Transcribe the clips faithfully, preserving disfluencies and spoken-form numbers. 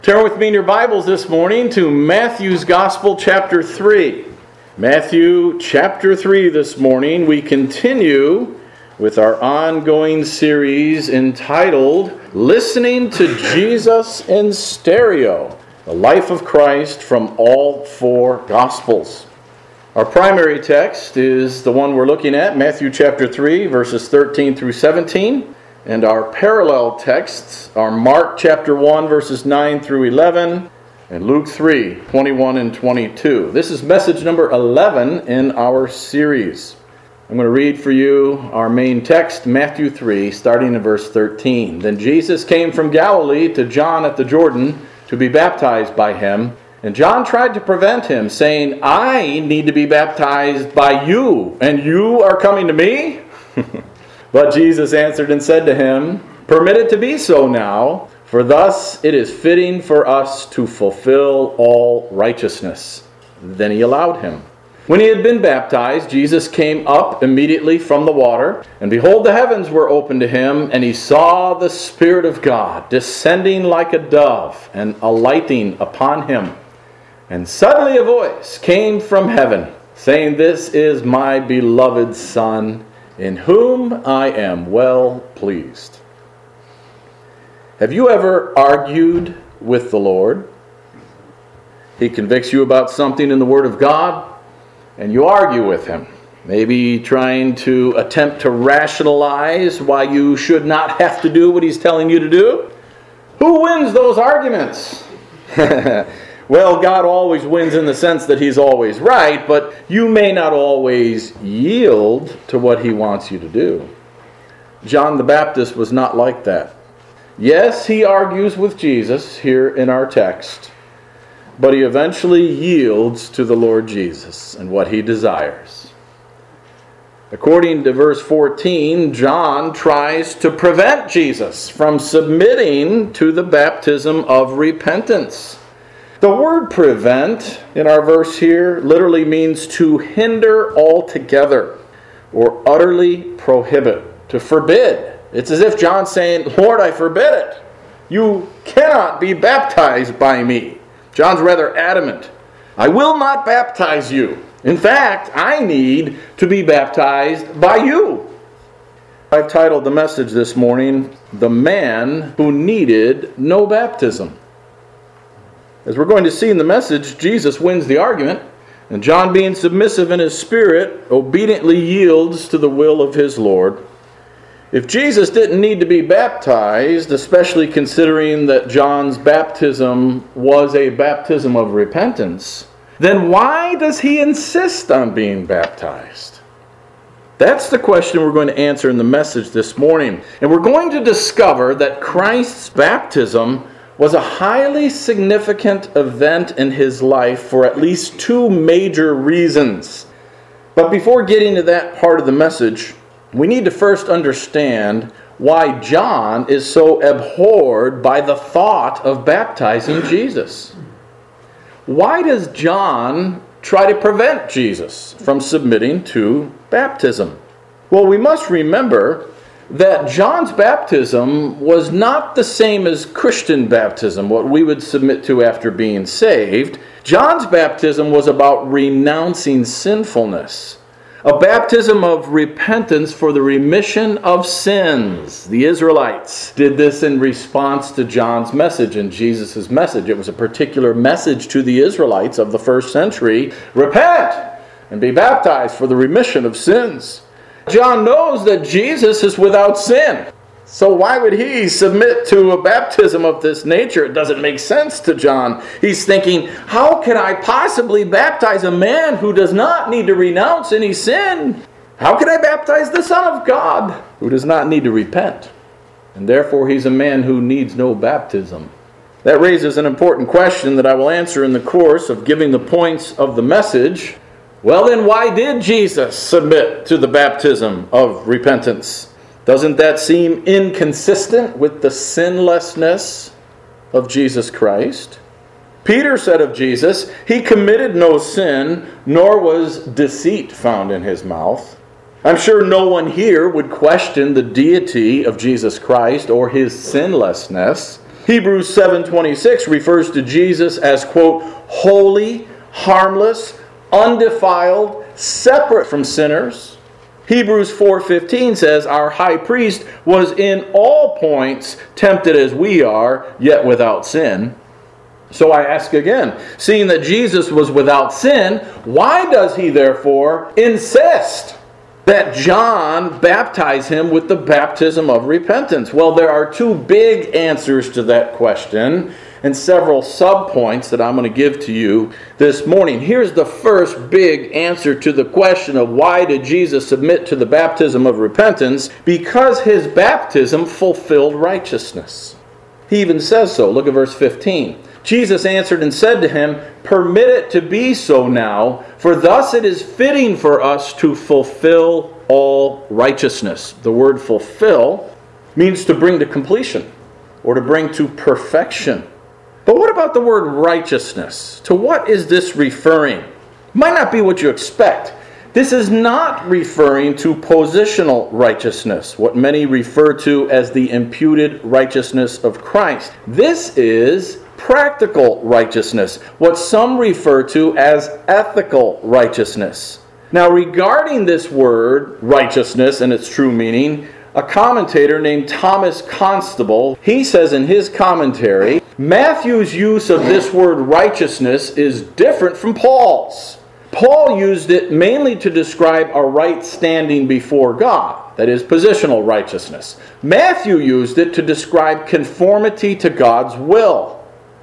Turn with me in your Bibles this morning to Matthew's Gospel, chapter three. Matthew, chapter three this morning, we continue with our ongoing series entitled, Listening to Jesus in Stereo, the Life of Christ from All Four Gospels. Our primary text is the one we're looking at, Matthew chapter three, verses thirteen through seventeen. And our parallel texts are Mark chapter one, verses nine through eleven, and Luke three, twenty-one and twenty-two. This is message number eleven in our series. I'm going to read for you our main text, Matthew three, starting in verse thirteen. Then Jesus came from Galilee to John at the Jordan to be baptized by him. And John tried to prevent him, saying, I need to be baptized by you, and you are coming to me? But Jesus answered and said to him, Permit it to be so now, for thus it is fitting for us to fulfill all righteousness. Then he allowed him. When he had been baptized, Jesus came up immediately from the water, and behold, the heavens were opened to him, and he saw the Spirit of God descending like a dove and alighting upon him. And suddenly a voice came from heaven, saying, This is my beloved Son, in whom I am well pleased. Have you ever argued with the Lord? He convicts you about something in the Word of God, and you argue with Him. Maybe trying to attempt to rationalize why you should not have to do what He's telling you to do. Who wins those arguments? Well, God always wins in the sense that He's always right, but you may not always yield to what He wants you to do. John the Baptist was not like that. Yes, he argues with Jesus here in our text, but he eventually yields to the Lord Jesus and what He desires. According to verse fourteen, John tries to prevent Jesus from submitting to the baptism of repentance. The word prevent in our verse here literally means to hinder altogether or utterly prohibit, to forbid. It's as if John's saying, Lord, I forbid it. You cannot be baptized by me. John's rather adamant. I will not baptize you. In fact, I need to be baptized by you. I've titled the message this morning, The Man Who Needed No Baptism. As we're going to see in the message, Jesus wins the argument, and John, being submissive in his spirit, obediently yields to the will of his Lord. If Jesus didn't need to be baptized, especially considering that John's baptism was a baptism of repentance, then why does he insist on being baptized? That's the question we're going to answer in the message this morning. And we're going to discover that Christ's baptism was a highly significant event in his life for at least two major reasons. But before getting to that part of the message, we need to first understand why John is so abhorred by the thought of baptizing Jesus. Why does John try to prevent Jesus from submitting to baptism? Well, we must remember that John's baptism was not the same as Christian baptism, what we would submit to after being saved. John's baptism was about renouncing sinfulness, a baptism of repentance for the remission of sins. The Israelites did this in response to John's message and Jesus' message. It was a particular message to the Israelites of the first century. Repent and be baptized for the remission of sins. John knows that Jesus is without sin. So why would he submit to a baptism of this nature? It doesn't make sense to John. He's thinking, how can I possibly baptize a man who does not need to renounce any sin? How can I baptize the Son of God who does not need to repent? And therefore he's a man who needs no baptism. That raises an important question that I will answer in the course of giving the points of the message. Well, then why did Jesus submit to the baptism of repentance? Doesn't that seem inconsistent with the sinlessness of Jesus Christ? Peter said of Jesus, He committed no sin, nor was deceit found in His mouth. I'm sure no one here would question the deity of Jesus Christ or His sinlessness. Hebrews seven twenty-six refers to Jesus as, quote, holy, harmless, undefiled, separate from sinners. Hebrews four fifteen says, our high priest was in all points tempted as we are, yet without sin. So I ask again, seeing that Jesus was without sin, why does he therefore insist that John baptize him with the baptism of repentance? Well, there are two big answers to that question and several subpoints that I'm going to give to you this morning. Here's the first big answer to the question of why did Jesus submit to the baptism of repentance? Because his baptism fulfilled righteousness. He even says so. Look at verse fifteen. Jesus answered and said to him, permit it to be so now, for thus it is fitting for us to fulfill all righteousness. The word fulfill means to bring to completion or to bring to perfection. But what about the word righteousness? To what is this referring? Might not be what you expect. This is not referring to positional righteousness, what many refer to as the imputed righteousness of Christ. This is practical righteousness, what some refer to as ethical righteousness. Now, regarding this word, righteousness, and its true meaning, a commentator named Thomas Constable, he says in his commentary, Matthew's use of this word righteousness is different from Paul's. Paul used it mainly to describe a right standing before God, that is, positional righteousness. Matthew used it to describe conformity to God's will,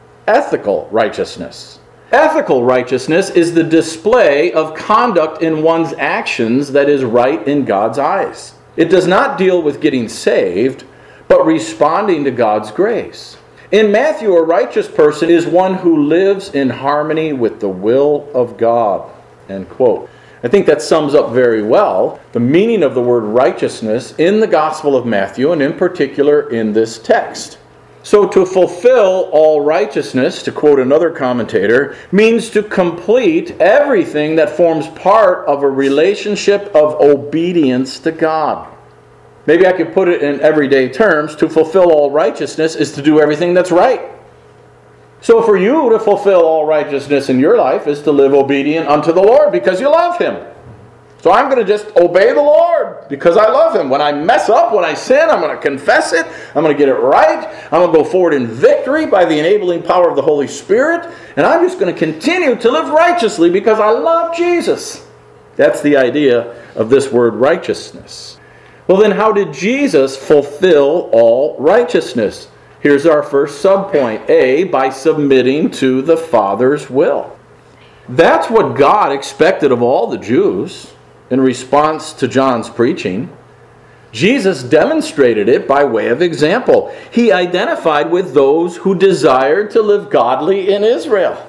ethical righteousness. Ethical righteousness is the display of conduct in one's actions that is right in God's eyes. It does not deal with getting saved, but responding to God's grace. In Matthew, a righteous person is one who lives in harmony with the will of God. End quote. I think that sums up very well the meaning of the word righteousness in the Gospel of Matthew, and in particular in this text. So to fulfill all righteousness, to quote another commentator, means to complete everything that forms part of a relationship of obedience to God. Maybe I could put it in everyday terms. To fulfill all righteousness is to do everything that's right. So for you to fulfill all righteousness in your life is to live obedient unto the Lord because you love Him. So I'm going to just obey the Lord because I love Him. When I mess up, when I sin, I'm going to confess it. I'm going to get it right. I'm going to go forward in victory by the enabling power of the Holy Spirit. And I'm just going to continue to live righteously because I love Jesus. That's the idea of this word righteousness. Well, then how did Jesus fulfill all righteousness? Here's our first subpoint. A, by submitting to the Father's will. That's what God expected of all the Jews in response to John's preaching. Jesus demonstrated it by way of example. He identified with those who desired to live godly in Israel.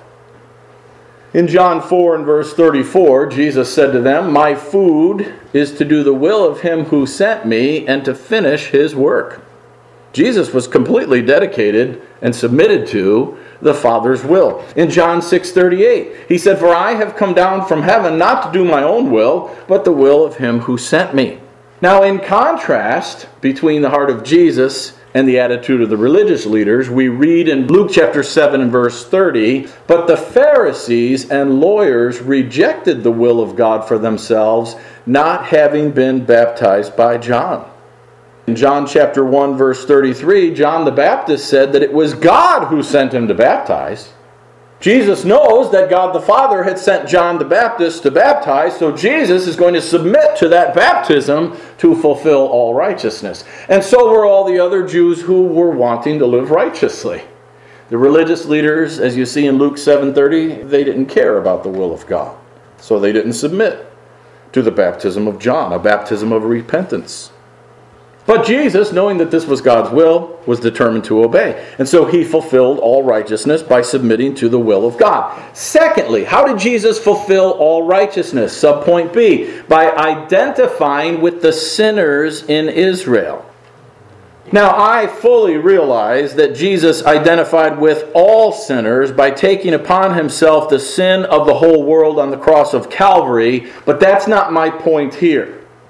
In John four and verse thirty-four, Jesus said to them, my food is to do the will of Him who sent me and to finish His work. Jesus was completely dedicated and submitted to the Father's will. In John six thirty-eight, He said, for I have come down from heaven not to do my own will, but the will of Him who sent me. Now, in contrast between the heart of Jesus and the attitude of the religious leaders, we read in Luke chapter seven and verse thirty, but the Pharisees and lawyers rejected the will of God for themselves, not having been baptized by John. In John chapter one verse thirty-three, John the Baptist said that it was God who sent him to baptize. Jesus knows that God the Father had sent John the Baptist to baptize, so Jesus is going to submit to that baptism to fulfill all righteousness. And so were all the other Jews who were wanting to live righteously. The religious leaders, as you see in Luke seven thirty, they didn't care about the will of God. So they didn't submit to the baptism of John, a baptism of repentance. But Jesus, knowing that this was God's will, was determined to obey. And so He fulfilled all righteousness by submitting to the will of God. Secondly, how did Jesus fulfill all righteousness? Subpoint B, by identifying with the sinners in Israel. Now, I fully realize that Jesus identified with all sinners by taking upon Himself the sin of the whole world on the cross of Calvary, but that's not my point here.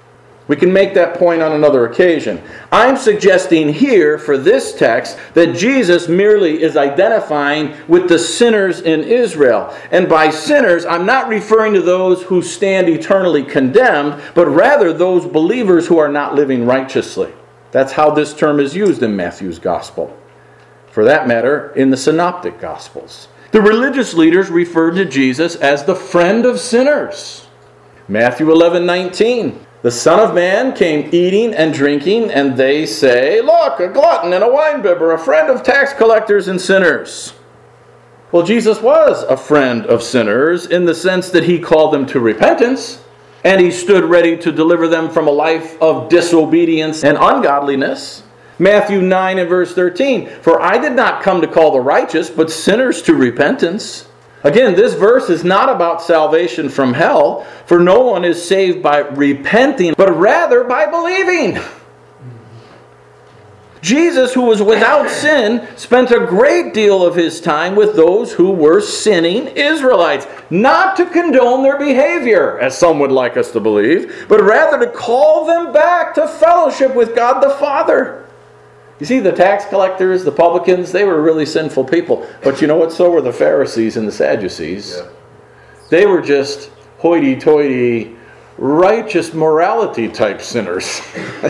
We can make that point on another occasion. I'm suggesting here for this text that Jesus merely is identifying with the sinners in Israel. And by sinners, I'm not referring to those who stand eternally condemned, but rather those believers who are not living righteously. That's how this term is used in Matthew's Gospel. For that matter, in the Synoptic Gospels. The religious leaders referred to Jesus as the friend of sinners. Matthew eleven nineteen. The Son of Man came eating and drinking, and they say, "Look, a glutton and a winebibber, a friend of tax collectors and sinners." Well, Jesus was a friend of sinners in the sense that he called them to repentance, and he stood ready to deliver them from a life of disobedience and ungodliness. Matthew nine and verse thirteen, "For I did not come to call the righteous, but sinners to repentance." Again, this verse is not about salvation from hell, for no one is saved by repenting, but rather by believing. Jesus, who was without sin, spent a great deal of his time with those who were sinning Israelites, not to condone their behavior, as some would like us to believe, but rather to call them back to fellowship with God the Father. You see, the tax collectors, the publicans, they were really sinful people. But you know what? So were the Pharisees and the Sadducees. Yeah. They were just hoity-toity, righteous morality type sinners.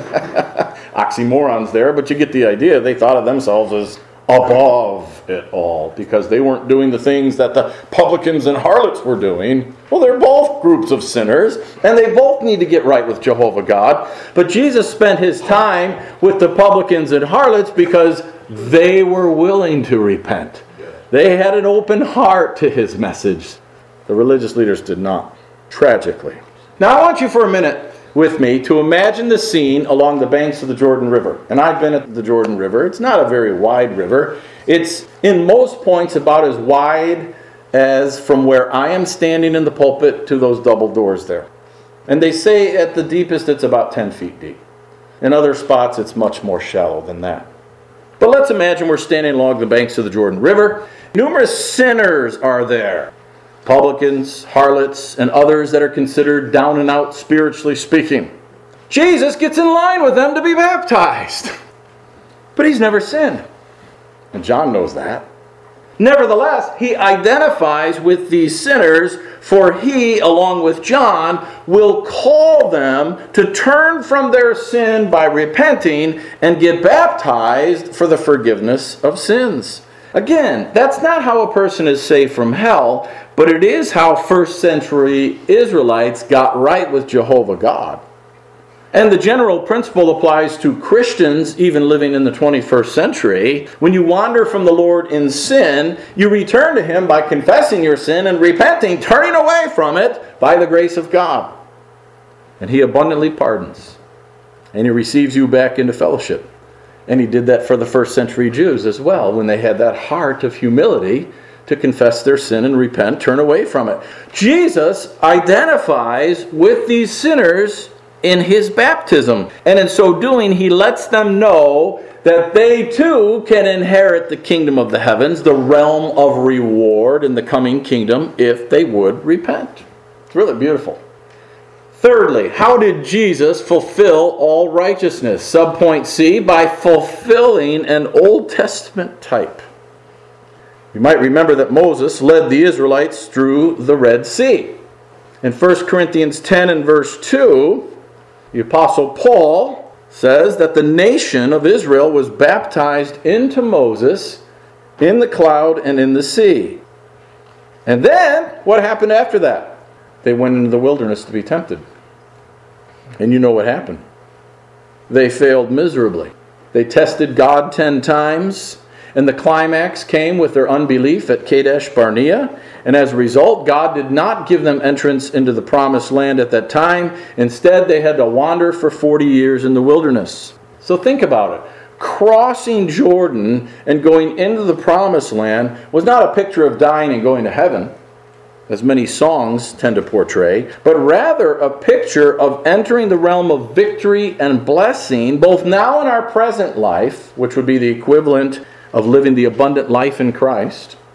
Oxymorons there, but you get the idea. They thought of themselves as above it all because they weren't doing the things that the publicans and harlots were doing. Well, they're both groups of sinners, and they both need to get right with Jehovah God. But Jesus spent his time with the publicans and harlots because they were willing to repent. They had an open heart to his message. The religious leaders did not, tragically. Now I want you for a minute with me to imagine the scene along the banks of the Jordan River. And I've been at the Jordan River. It's not a very wide river. It's in most points about as wide as from where I am standing in the pulpit to those double doors there. And they say at the deepest it's about ten feet deep. In other spots it's much more shallow than that. But let's imagine we're standing along the banks of the Jordan River. Numerous sinners are there. Publicans, harlots, and others that are considered down and out spiritually speaking. Jesus gets in line with them to be baptized. But he's never sinned. And John knows that. Nevertheless, he identifies with these sinners, for he, along with John, will call them to turn from their sin by repenting and get baptized for the forgiveness of sins. Again, that's not how a person is saved from hell, but it is how first century Israelites got right with Jehovah God. And the general principle applies to Christians even living in the twenty-first century. When you wander from the Lord in sin, you return to him by confessing your sin and repenting, turning away from it by the grace of God. And he abundantly pardons. And he receives you back into fellowship. And he did that for the first century Jews as well, when they had that heart of humility to confess their sin and repent, turn away from it. Jesus identifies with these sinners in his baptism. And in so doing, he lets them know that they too can inherit the kingdom of the heavens, the realm of reward in the coming kingdom, if they would repent. It's really beautiful. Thirdly, how did Jesus fulfill all righteousness? Subpoint C, by fulfilling an Old Testament type. You might remember that Moses led the Israelites through the Red Sea. In First Corinthians ten and verse two, the Apostle Paul says that the nation of Israel was baptized into Moses in the cloud and in the sea. And then, what happened after that? They went into the wilderness to be tempted. And you know what happened. They failed miserably. They tested God ten times, and the climax came with their unbelief at Kadesh Barnea. And as a result, God did not give them entrance into the promised land at that time. Instead, they had to wander for forty years in the wilderness. So think about it. Crossing Jordan and going into the promised land was not a picture of dying and going to heaven, as many songs tend to portray, but rather a picture of entering the realm of victory and blessing, both now in our present life, which would be the equivalent of living the abundant life in Christ,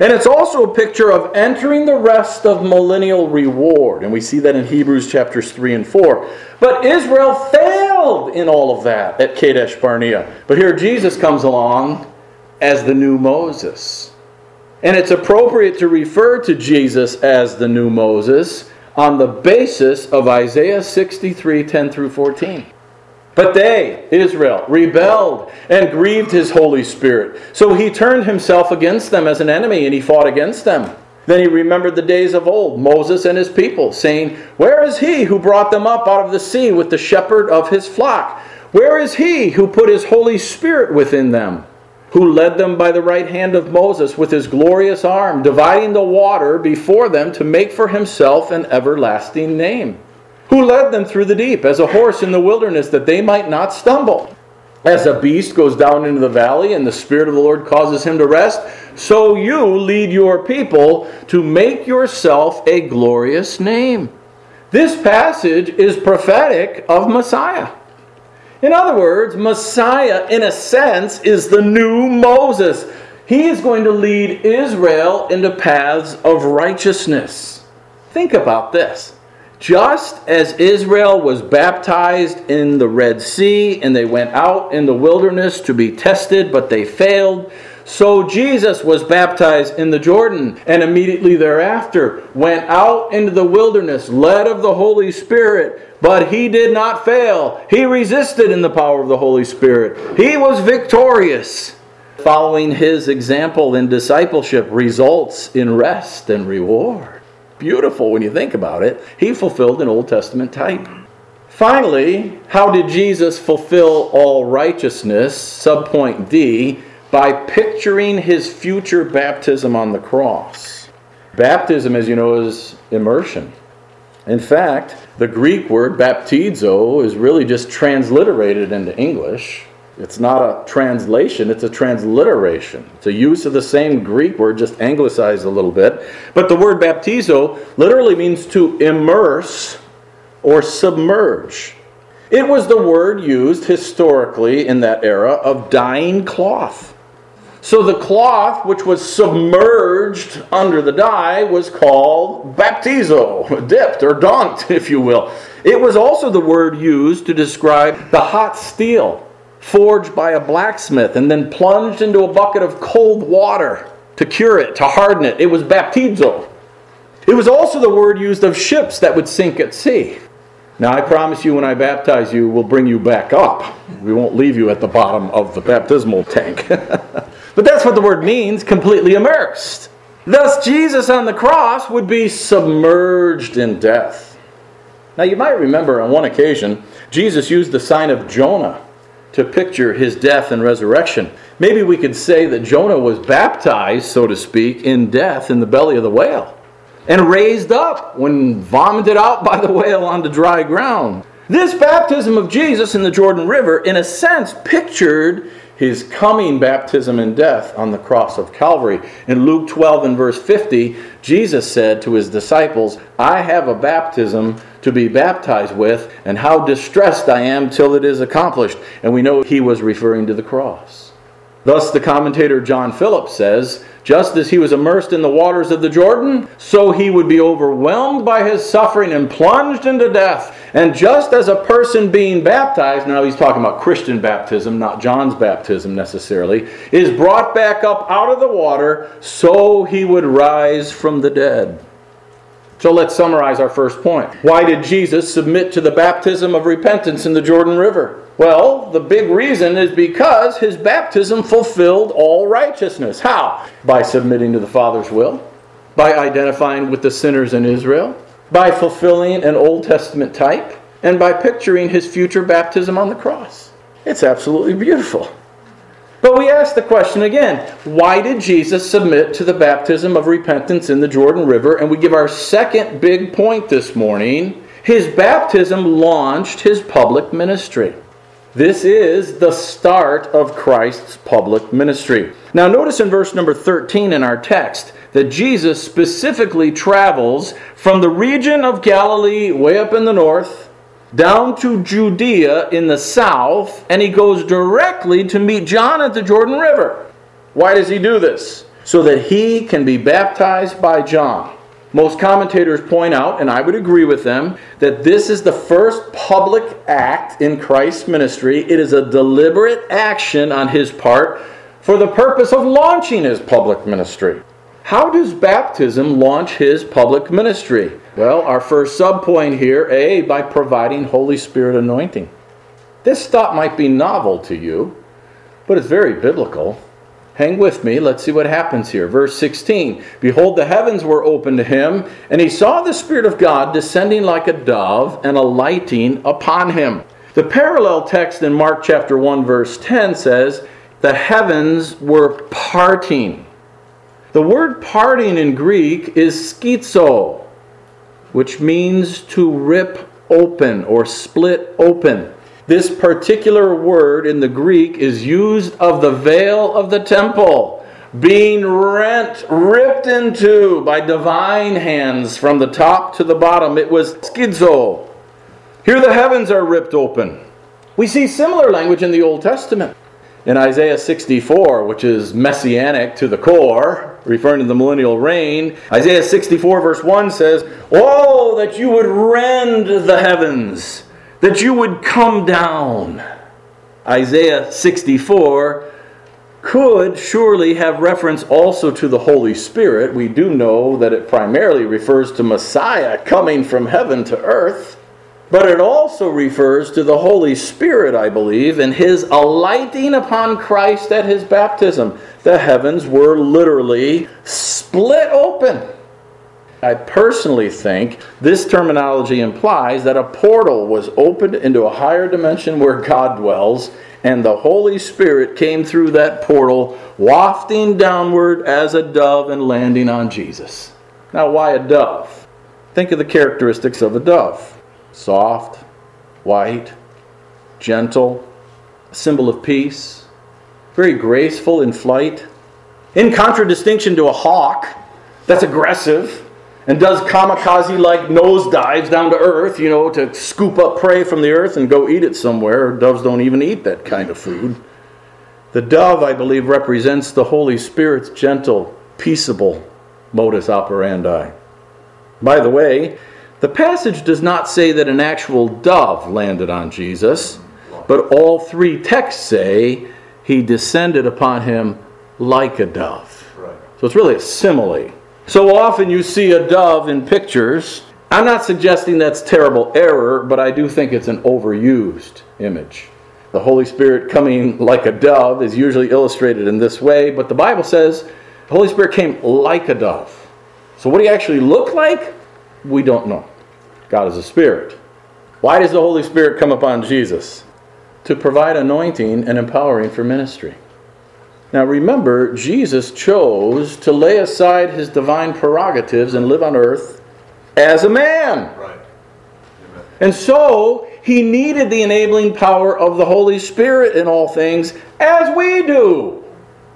And it's also a picture of entering the rest of millennial reward. And we see that in Hebrews chapters three and four. But Israel failed in all of that at Kadesh Barnea. But here Jesus comes along as the new Moses. And it's appropriate to refer to Jesus as the new Moses on the basis of Isaiah sixty-three, ten through fourteen. But they, Israel, rebelled and grieved his Holy Spirit. So he turned himself against them as an enemy, and he fought against them. Then he remembered the days of old, Moses and his people, saying, "Where is he who brought them up out of the sea with the shepherd of his flock? Where is he who put his Holy Spirit within them? Who led them by the right hand of Moses with his glorious arm, dividing the water before them to make for himself an everlasting name? Who led them through the deep as a horse in the wilderness that they might not stumble? As a beast goes down into the valley and the Spirit of the Lord causes him to rest, so you lead your people to make yourself a glorious name." This passage is prophetic of Messiah. In other words, Messiah, in a sense, is the new Moses. He is going to lead Israel into paths of righteousness. Think about this. Just as Israel was baptized in the Red Sea and they went out in the wilderness to be tested, but they failed, so Jesus was baptized in the Jordan and immediately thereafter went out into the wilderness, led of the Holy Spirit, but he did not fail. He resisted in the power of the Holy Spirit. He was victorious. Following his example in discipleship results in rest and reward. Beautiful when you think about it. He fulfilled an Old Testament type. Finally, how did Jesus fulfill all righteousness? Subpoint D, by picturing his future baptism on the cross. Baptism, as you know, is immersion. In fact, the Greek word baptizo is really just transliterated into English. It's not a translation, it's a transliteration. It's a use of the same Greek word, just anglicized a little bit. But the word baptizo literally means to immerse or submerge. It was the word used historically in that era of dyeing cloth. So the cloth which was submerged under the dye was called baptizo, dipped or dunked, if you will. It was also the word used to describe the hot steel forged by a blacksmith and then plunged into a bucket of cold water to cure it, to harden it. It was baptizo. It was also the word used of ships that would sink at sea. Now I promise you when I baptize you, we'll bring you back up. We won't leave you at the bottom of the baptismal tank. But that's what the word means, completely immersed. Thus Jesus on the cross would be submerged in death. Now you might remember on one occasion, Jesus used the sign of Jonah to picture his death and resurrection. Maybe we could say that Jonah was baptized, so to speak, in death in the belly of the whale and raised up when vomited out by the whale onto dry ground. This baptism of Jesus in the Jordan River, in a sense, pictured his coming baptism and death on the cross of Calvary. In Luke twelve and verse fifty, Jesus said to his disciples, "I have a baptism to be baptized with, and how distressed I am till it is accomplished." And we know he was referring to the cross. Thus the commentator John Phillips says, just as he was immersed in the waters of the Jordan, so he would be overwhelmed by his suffering and plunged into death. And just as a person being baptized, now he's talking about Christian baptism, not John's baptism necessarily, is brought back up out of the water, so he would rise from the dead. So let's summarize our first point. Why did Jesus submit to the baptism of repentance in the Jordan River? Well, the big reason is because his baptism fulfilled all righteousness. How? By submitting to the Father's will, by identifying with the sinners in Israel, by fulfilling an Old Testament type, and by picturing his future baptism on the cross. It's absolutely beautiful. But we ask the question again, why did Jesus submit to the baptism of repentance in the Jordan River? And we give our second big point this morning. His baptism launched his public ministry. This is the start of Christ's public ministry. Now notice in verse number thirteen in our text that Jesus specifically travels from the region of Galilee way up in the north down to Judea in the south, and he goes directly to meet John at the Jordan River. Why does he do this? so that he can be baptized by John. Most commentators point out, and I would agree with them, that this is the first public act in Christ's ministry. It is a deliberate action on his part for the purpose of launching his public ministry. How does baptism launch his public ministry? Well, our first subpoint here, A, by providing Holy Spirit anointing. This thought might be novel to you, but it's very biblical. Hang with me. Let's see what happens here. Verse sixteen. Behold, the heavens were opened to him, and he saw the Spirit of God descending like a dove and alighting upon him. The parallel text in Mark chapter one, verse ten says, the heavens were parting. The word parting in Greek is schizo, which means to rip open or split open. This particular word in the Greek is used of the veil of the temple being rent, ripped into by divine hands from the top to the bottom. It was schizo. Here the heavens are ripped open. We see similar language in the Old Testament. In Isaiah sixty-four, which is messianic to the core, referring to the millennial reign, Isaiah sixty-four verse one says, "Oh, that you would rend the heavens, that you would come down." Isaiah sixty-four could surely have reference also to the Holy Spirit. We do know that it primarily refers to Messiah coming from heaven to earth. But it also refers to the Holy Spirit, I believe, and his alighting upon Christ at his baptism. The heavens were literally split open. I personally think this terminology implies that a portal was opened into a higher dimension where God dwells, and the Holy Spirit came through that portal, wafting downward as a dove and landing on Jesus. Now, why a dove? Think of the characteristics of a dove. Soft, white, gentle, a symbol of peace, very graceful in flight. In contradistinction to a hawk that's aggressive and does kamikaze-like nosedives down to earth, you know, to scoop up prey from the earth and go eat it somewhere. Doves don't even eat that kind of food. The dove, I believe, represents the Holy Spirit's gentle, peaceable modus operandi. By the way, the passage does not say that an actual dove landed on Jesus, but all three texts say he descended upon him like a dove. Right. So it's really a simile. So often you see a dove in pictures. I'm not suggesting that's terrible error, but I do think it's an overused image. The Holy Spirit coming like a dove is usually illustrated in this way, but the Bible says the Holy Spirit came like a dove. So what he actually looked like, we don't know. God is a spirit. Why does the Holy Spirit come upon Jesus? To provide anointing and empowering for ministry. Now remember, Jesus chose to lay aside his divine prerogatives and live on earth as a man. Right. Amen. And so he needed the enabling power of the Holy Spirit in all things, as we do.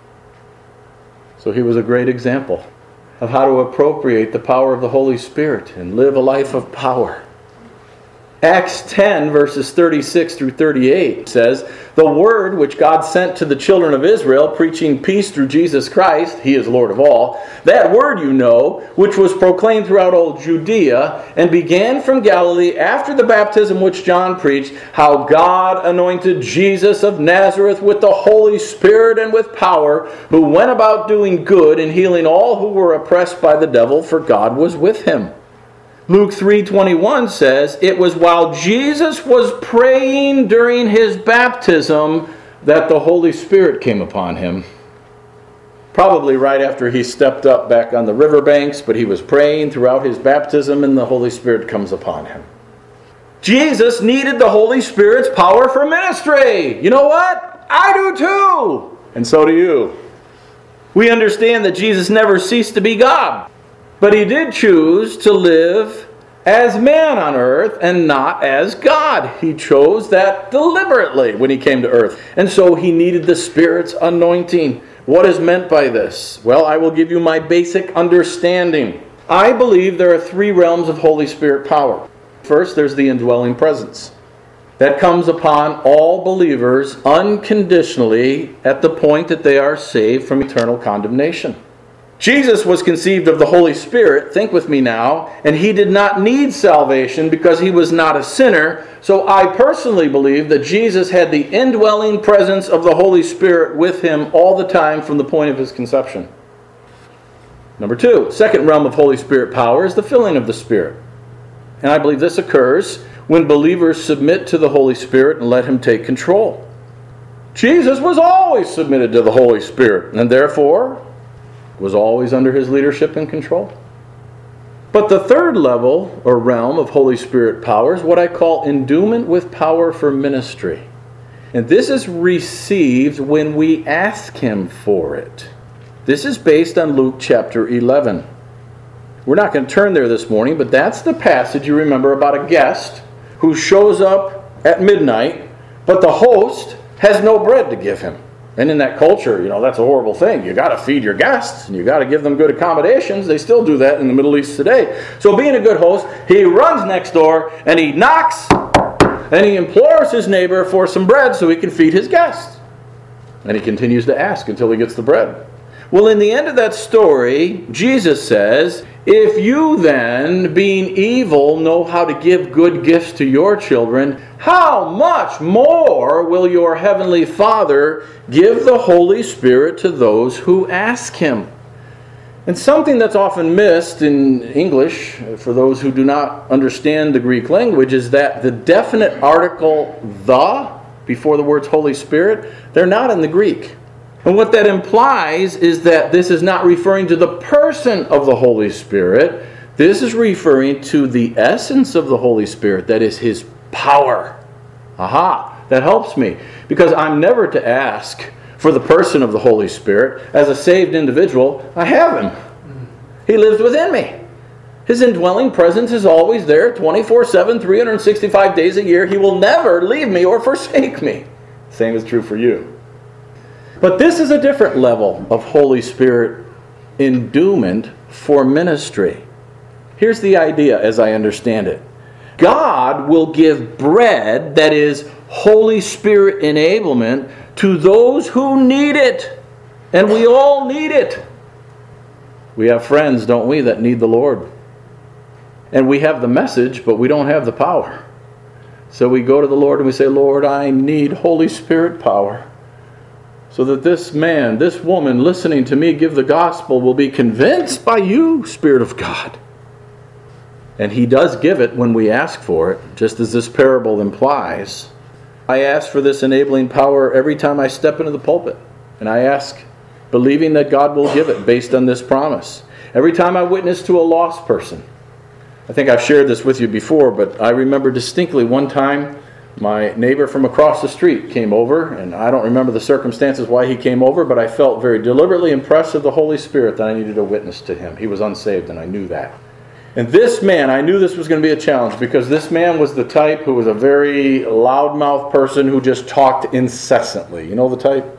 So he was a great example of how to appropriate the power of the Holy Spirit and live a life of power. Acts ten, verses thirty-six through thirty-eight says, "The word which God sent to the children of Israel, preaching peace through Jesus Christ, he is Lord of all, that word you know, which was proclaimed throughout all Judea, and began from Galilee after the baptism which John preached, how God anointed Jesus of Nazareth with the Holy Spirit and with power, who went about doing good and healing all who were oppressed by the devil, for God was with him." Luke three twenty-one says, "It was while Jesus was praying during his baptism that the Holy Spirit came upon him." Probably right after he stepped up back on the riverbanks, but he was praying throughout his baptism and the Holy Spirit comes upon him. Jesus needed the Holy Spirit's power for ministry. You know what? I do too. And so do you. We understand that Jesus never ceased to be God. But he did choose to live as man on earth and not as God. He chose that deliberately when he came to earth. And so he needed the Spirit's anointing. What is meant by this? Well, I will give you my basic understanding. I believe there are three realms of Holy Spirit power. First, there's the indwelling presence. That comes upon all believers unconditionally at the point that they are saved from eternal condemnation. Jesus was conceived of the Holy Spirit, think with me now, and he did not need salvation because he was not a sinner. So I personally believe that Jesus had the indwelling presence of the Holy Spirit with him all the time from the point of his conception. Number two, second realm of Holy Spirit power is the filling of the Spirit. And I believe this occurs when believers submit to the Holy Spirit and let him take control. Jesus was always submitted to the Holy Spirit, and therefore was always under his leadership and control. But the third level or realm of Holy Spirit power is what I call endowment with power for ministry. And this is received when we ask him for it. This is based on Luke chapter eleven. We're not going to turn there this morning, but that's the passage you remember about a guest who shows up at midnight, but the host has no bread to give him. And in that culture, you know, that's a horrible thing. You got to feed your guests, and you got to give them good accommodations. They still do that in the Middle East today. So being a good host, he runs next door, and he knocks, and he implores his neighbor for some bread so he can feed his guests. And he continues to ask until he gets the bread. Well, in the end of that story, Jesus says, if you then, being evil, know how to give good gifts to your children, how much more will your heavenly Father give the Holy Spirit to those who ask him? And something that's often missed in English, for those who do not understand the Greek language, is that the definite article the before the words Holy Spirit, they're not in the Greek. And what that implies is that this is not referring to the person of the Holy Spirit. This is referring to the essence of the Holy Spirit, that is his power. Aha, that helps me. Because I'm never to ask for the person of the Holy Spirit. As a saved individual, I have him. He lives within me. His indwelling presence is always there, twenty-four seven, three hundred sixty-five days a year. He will never leave me or forsake me. Same is true for you. But this is a different level of Holy Spirit endowment for ministry. Here's the idea as I understand it. God will give bread, that is Holy Spirit enablement, to those who need it. And we all need it. We have friends, don't we, that need the Lord. And we have the message, but we don't have the power. So we go to the Lord and we say, Lord, I need Holy Spirit power. So that this man, this woman listening to me give the gospel will be convinced by you, Spirit of God. And he does give it when we ask for it, just as this parable implies. I ask for this enabling power every time I step into the pulpit. And I ask, believing that God will give it based on this promise. Every time I witness to a lost person. I think I've shared this with you before, but I remember distinctly one time my neighbor from across the street came over, and I don't remember the circumstances why he came over, but I felt very deliberately impressed of the Holy Spirit that I needed to witness to him. He was unsaved, and I knew that. And this man, I knew this was going to be a challenge, because this man was the type who was a very loudmouth person who just talked incessantly. You know the type?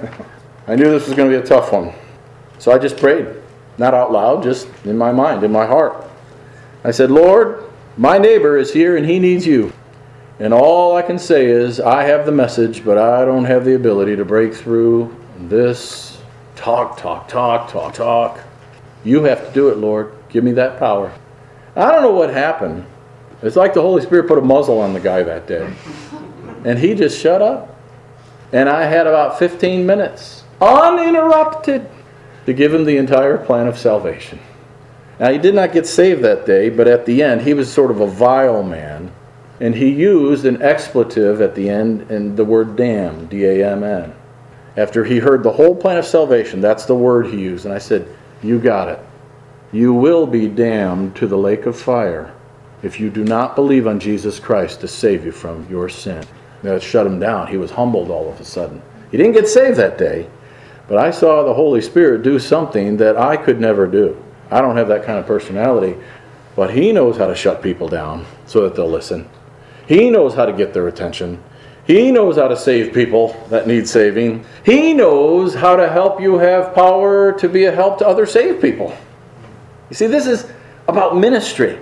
I knew this was going to be a tough one. So I just prayed. Not out loud, just in my mind, in my heart. I said, Lord, my neighbor is here and he needs you. And all I can say is, I have the message, but I don't have the ability to break through this talk, talk, talk, talk, talk. You have to do it, Lord. Give me that power. I don't know what happened. It's like the Holy Spirit put a muzzle on the guy that day. And he just shut up. And I had about fifteen minutes, uninterrupted, to give him the entire plan of salvation. Now, he did not get saved that day, but at the end, he was sort of a vile man. And he used an expletive at the end, and the word damn, D A M N. After he heard the whole plan of salvation, that's the word he used. And I said, you got it. You will be damned to the lake of fire if you do not believe on Jesus Christ to save you from your sin. That shut him down. He was humbled all of a sudden. He didn't get saved that day, but I saw the Holy Spirit do something that I could never do. I don't have that kind of personality, but he knows how to shut people down so that they'll listen. He knows how to get their attention. He knows how to save people that need saving. He knows how to help you have power to be a help to other saved people. You see, this is about ministry.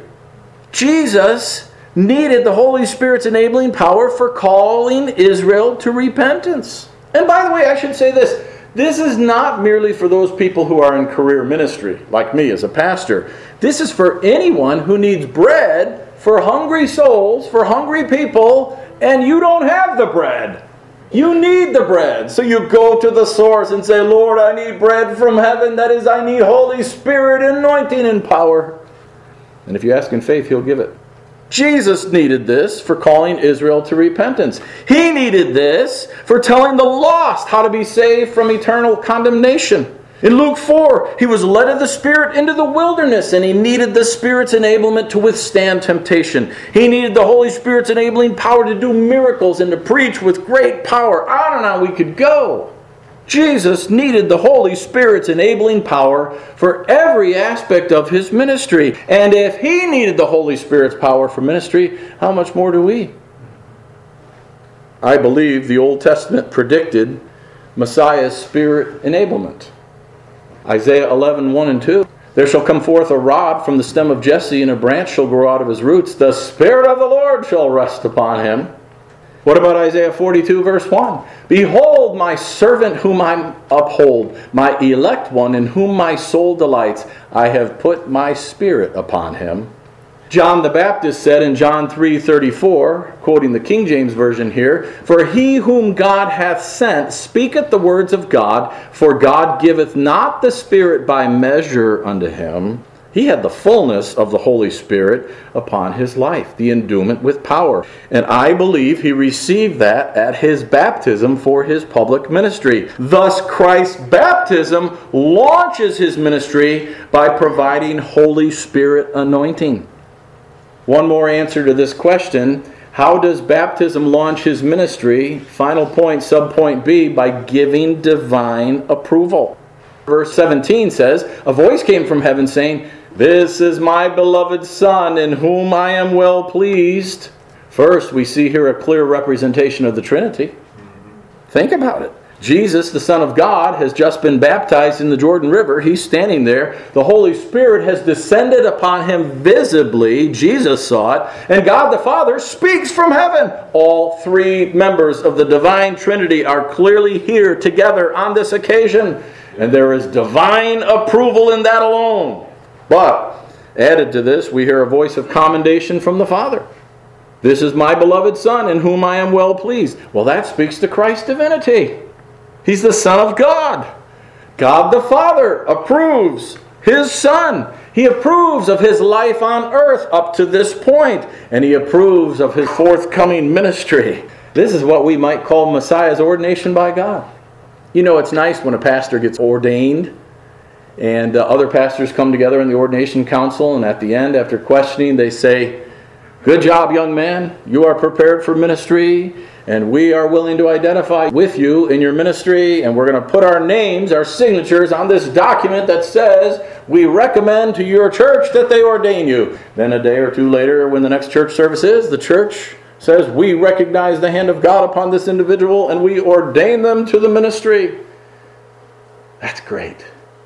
Jesus needed the Holy Spirit's enabling power for calling Israel to repentance. And by the way, I should say this. This is not merely for those people who are in career ministry, like me as a pastor. This is for anyone who needs bread for hungry souls, for hungry people, and you don't have the bread. You need the bread. So you go to the source and say, Lord, I need bread from heaven. That is, I need Holy Spirit anointing and power. And if you ask in faith, He'll give it. Jesus needed this for calling Israel to repentance. He needed this for telling the lost how to be saved from eternal condemnation. In Luke four, He was led of the Spirit into the wilderness, and He needed the Spirit's enablement to withstand temptation. He needed the Holy Spirit's enabling power to do miracles and to preach with great power. On and on we could go. Jesus needed the Holy Spirit's enabling power for every aspect of His ministry. And if He needed the Holy Spirit's power for ministry, how much more do we? I believe the Old Testament predicted Messiah's Spirit enablement. Isaiah eleven, one and two. There shall come forth a rod from the stem of Jesse, and a branch shall grow out of his roots. The Spirit of the Lord shall rest upon him. What about Isaiah forty-two, verse one? Behold, my servant whom I uphold, my elect one in whom my soul delights. I have put my Spirit upon him. John the Baptist said in John three thirty-four, quoting the King James Version here, For he whom God hath sent speaketh the words of God, for God giveth not the Spirit by measure unto him. He had the fullness of the Holy Spirit upon his life, the endowment with power. And I believe he received that at his baptism for his public ministry. Thus, Christ's baptism launches his ministry by providing Holy Spirit anointing. One more answer to this question. How does baptism launch his ministry? Final point, subpoint B, by giving divine approval. Verse seventeen says, A voice came from heaven saying, This is my beloved Son, in whom I am well pleased. First, we see here a clear representation of the Trinity. Think about it. Jesus, the Son of God, has just been baptized in the Jordan River. He's standing there. The Holy Spirit has descended upon him visibly. Jesus saw it. And God the Father speaks from heaven. All three members of the divine Trinity are clearly here together on this occasion. And there is divine approval in that alone. But, added to this, we hear a voice of commendation from the Father. This is my beloved Son, in whom I am well pleased. Well, that speaks to Christ's divinity. He's the Son of God. God the Father approves His Son. He approves of His life on earth up to this point. And He approves of His forthcoming ministry. This is what we might call Messiah's ordination by God. You know, it's nice when a pastor gets ordained and uh, other pastors come together in the ordination council, and at the end, after questioning, they say, Good job, young man. You are prepared for ministry, and we are willing to identify with you in your ministry, and we're going to put our names, our signatures on this document that says we recommend to your church that they ordain you. Then a day or two later, when the next church service is, the church says we recognize the hand of God upon this individual, and we ordain them to the ministry. That's great.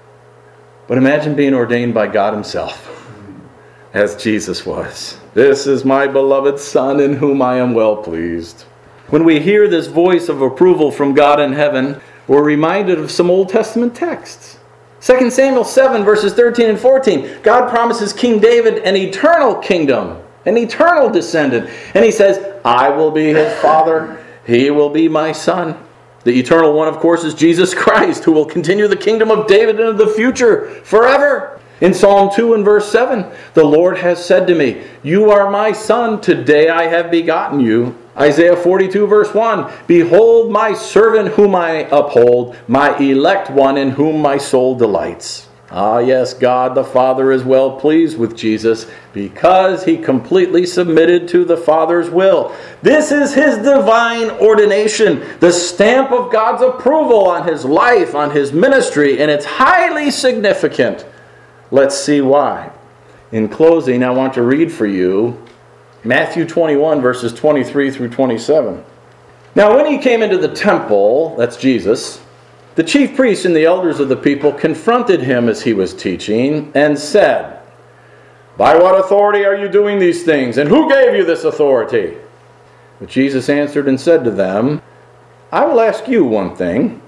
But imagine being ordained by God Himself, as Jesus was. This is my beloved Son, in whom I am well pleased. When we hear this voice of approval from God in heaven, we're reminded of some Old Testament texts. Second Samuel seven, verses thirteen and fourteen. God promises King David an eternal kingdom, an eternal descendant. And He says, I will be his father, he will be my son. The eternal one, of course, is Jesus Christ, who will continue the kingdom of David into the future forever. In Psalm two and verse seven, the Lord has said to me, You are my son, today I have begotten you. Isaiah forty-two verse one, Behold my servant whom I uphold, my elect one in whom my soul delights. Ah, yes, God the Father is well pleased with Jesus because He completely submitted to the Father's will. This is His divine ordination, the stamp of God's approval on His life, on His ministry, and it's highly significant. Let's see why. In closing, I want to read for you Matthew twenty-one, verses twenty-three through twenty-seven. Now, when He came into the temple, that's Jesus, the chief priests and the elders of the people confronted Him as He was teaching and said, By what authority are you doing these things? And who gave you this authority? But Jesus answered and said to them, I will ask you one thing.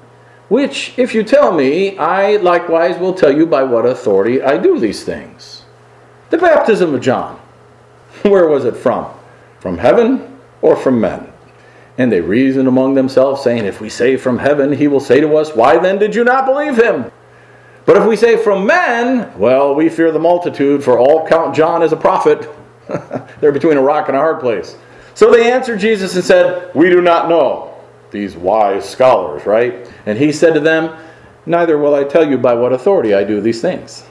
Which, if you tell me, I likewise will tell you by what authority I do these things. The baptism of John, where was it from? From heaven or from men? And they reasoned among themselves, saying, if we say from heaven, he will say to us, why then did you not believe him? But if we say from men, well, we fear the multitude, for all count John as a prophet. They're between a rock and a hard place. So they answered Jesus and said, we do not know. These wise scholars, right? And he said to them, neither will I tell you by what authority I do these things.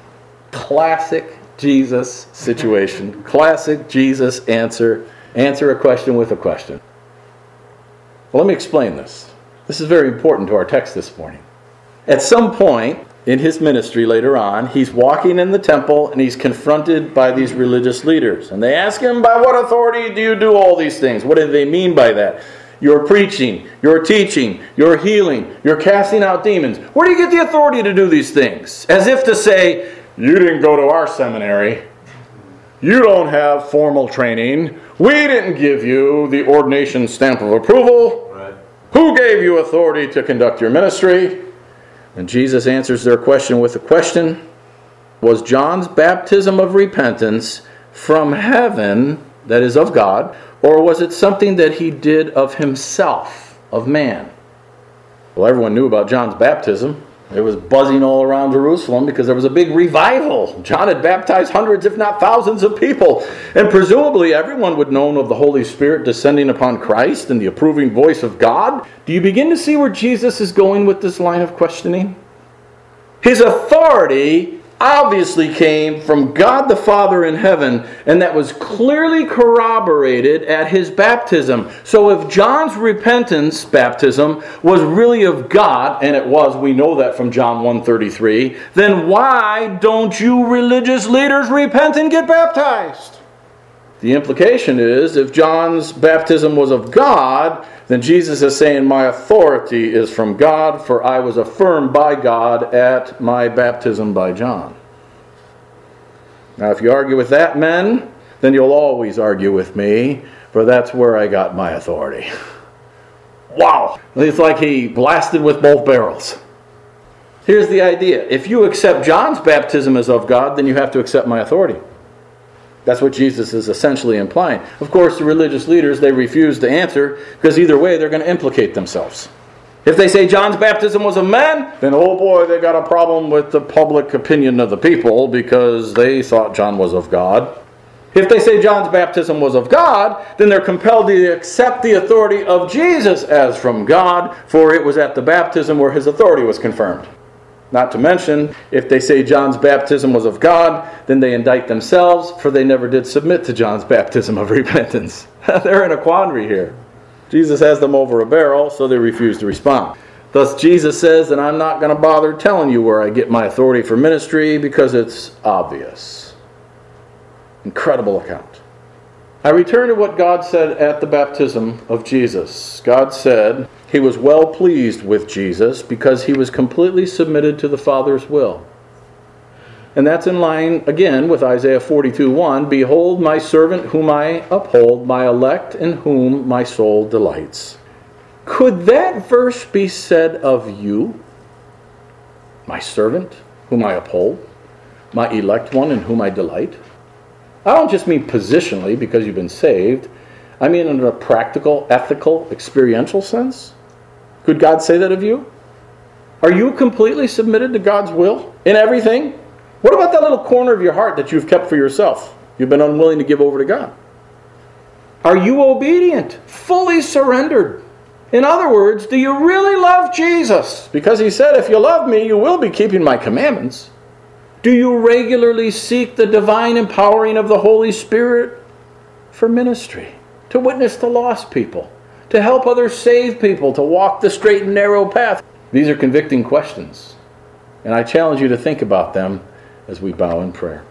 Classic Jesus situation. Classic Jesus answer. Answer a question with a question. Well, let me explain this. This is very important to our text this morning. At some point in his ministry later on, he's walking in the temple and he's confronted by these religious leaders. And they ask him, by what authority do you do all these things? What do they mean by that? You're preaching, you're teaching, you're healing, you're casting out demons. Where do you get the authority to do these things? As if to say, you didn't go to our seminary. You don't have formal training. We didn't give you the ordination stamp of approval. Right. Who gave you authority to conduct your ministry? And Jesus answers their question with a question. Was John's baptism of repentance from heaven, that is of God, or was it something that he did of himself, of man? Well, everyone knew about John's baptism. It was buzzing all around Jerusalem because there was a big revival. John had baptized hundreds, if not thousands of people. And presumably everyone would know of the Holy Spirit descending upon Christ and the approving voice of God. Do you begin to see where Jesus is going with this line of questioning? His authority obviously came from God the Father in heaven, and that was clearly corroborated at his baptism. So if John's repentance baptism was really of God, and it was, we know that from John one thirty-three, then why don't you religious leaders repent and get baptized? The implication is, if John's baptism was of God, then Jesus is saying, my authority is from God, for I was affirmed by God at my baptism by John. Now, if you argue with that, men, then you'll always argue with me, for that's where I got my authority. Wow! It's like he blasted with both barrels. Here's the idea. If you accept John's baptism as of God, then you have to accept my authority. That's what Jesus is essentially implying. Of course, the religious leaders, they refuse to answer, because either way, they're going to implicate themselves. If they say John's baptism was of man, then oh boy, they got a problem with the public opinion of the people, because they thought John was of God. If they say John's baptism was of God, then they're compelled to accept the authority of Jesus as from God, for it was at the baptism where his authority was confirmed. Not to mention, if they say John's baptism was of God, then they indict themselves, for they never did submit to John's baptism of repentance. They're in a quandary here. Jesus has them over a barrel, so they refuse to respond. Thus Jesus says that I'm not going to bother telling you where I get my authority for ministry, because it's obvious. Incredible account. I return to what God said at the baptism of Jesus. God said he was well pleased with Jesus because he was completely submitted to the Father's will. And that's in line, again, with Isaiah forty-two one. Behold my servant whom I uphold, my elect in whom my soul delights. Could that verse be said of you? My servant whom I uphold, my elect one in whom I delight? I don't just mean positionally because you've been saved. I mean in a practical, ethical, experiential sense. Could God say that of you? Are you completely submitted to God's will in everything? What about that little corner of your heart that you've kept for yourself? You've been unwilling to give over to God. Are you obedient? Fully surrendered? In other words, do you really love Jesus? Because he said, if you love me, you will be keeping my commandments. Do you regularly seek the divine empowering of the Holy Spirit for ministry, to witness to lost people, to help others save people, to walk the straight and narrow path? These are convicting questions, and I challenge you to think about them as we bow in prayer.